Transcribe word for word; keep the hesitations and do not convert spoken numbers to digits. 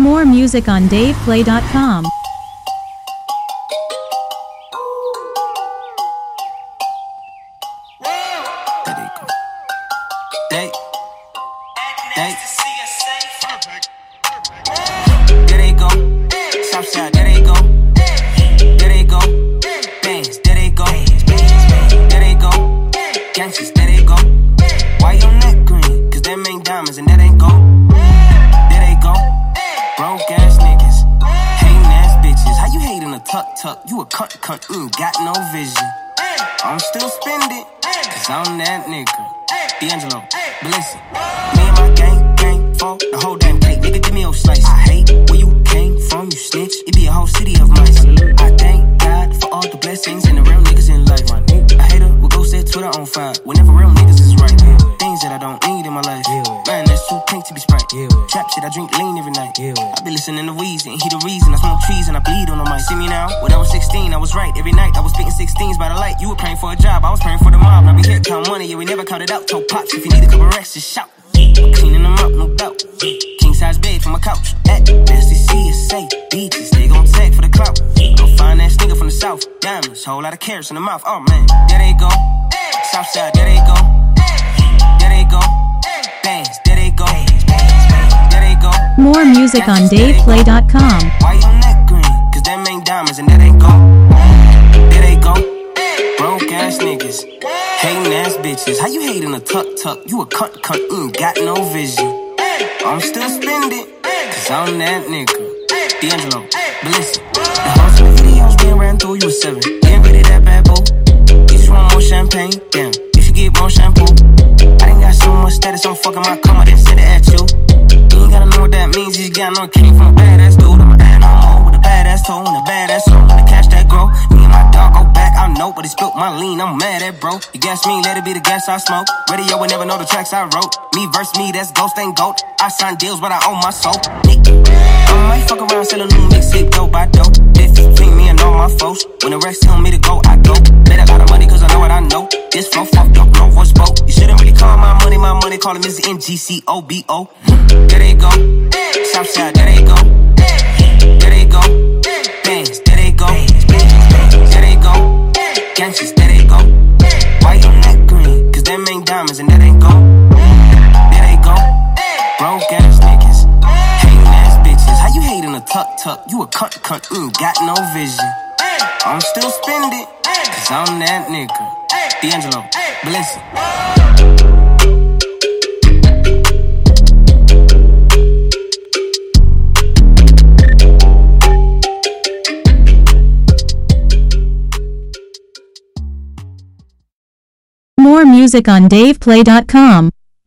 More music on Dave Play dot com. They, they, there they go, Southside, there they go, there they go, bangs, there they go, there they go, gangsters, there they go. Why your neck green? Cause them ain't diamonds and that ain't gold. There they go, broke ass niggas, hating ass bitches. How you hating a tuck tuck? You a cunt cunt, mm, got no vision. I'm still spending, cause I'm that nigga. D'Angelo, but listen, me and my gang, gang, for the whole damn cake. Nigga, give me your slice. I hate where you came from, you snitch. It be a whole city of mice. I thank God for all the blessings and the real niggas in life. I hate her, we'll go set Twitter on fire whenever real niggas is right. Things that I don't need in my life. Man, that's too pink to be Sprite. Trap shit, I drink lean every night. I be listening to Weezy and he the reason. I smoke trees and I bleed on the mic. See me now? When I was sixteen, I was right. Every night I was spitting sixteens by the light. You were praying for a job, I was praying for the mob. Now we here count money, yeah, we never counted out. Told pops if you need a couple racks, just shout. I'm cleaning them up, no doubt. King size bed from my couch. At Nasty C S A beaches, they gon' tag for the clout. Go find that nigga from the south. Diamonds, whole lot of carrots in the mouth. Oh man, there they go. Southside, there they go. There they go. Bangs, there they go. There they go. More music on Dave Play dot com. Why your neck green? Cause them ain't diamonds and that ain't gold. There they go. Broke ass niggas, hating ass bitches. How you hating a tuck tuck? You a cunt cunt, mm, got no vision. I'm still spending, cause I'm that nigga. D'Angelo, but listen, the house in the videos being ran through, you a seven. Getting rid of that bad boy. You just want more champagne? Damn, you should get more shampoo. I done got so much status, I'm fucking my cum, I didn't send it at you. You ain't gotta know what that means, you just gotta know it came from a badass dude. I'm an animal with a badass toe and a badass soul. And the cash that grow, me and my dog go back, I know, but he spilt my lean, I'm mad at bro. You gas me, let it be the gas I smoke. Radio would never know the tracks I wrote. Me versus me, that's ghost ain't goat. I sign deals, but I own my soul. I might fuck around, sell a new mixtape, dope by dope. Difference between me and all my folks. When the Rex tell me to go, I go. Bet a lot of money, cause I know what I know. This flow fucked up, no voice spoke. You shouldn't really call my money, my money, call him Mister N G C O B O. There they go, Southside, there they go. There they go, bangs, there they go. There they go, gangsters, there they go. Why your neck green? Cause them ain't diamonds and that ain't gold. There they go, broke ass niggas, hating ass bitches. How you hating a tuck tuck? You a cunt cunt, mm, got no vision. I'm still spending, cause I'm that nigga. D'Angelo, but listen. More music on Dave Play dot com.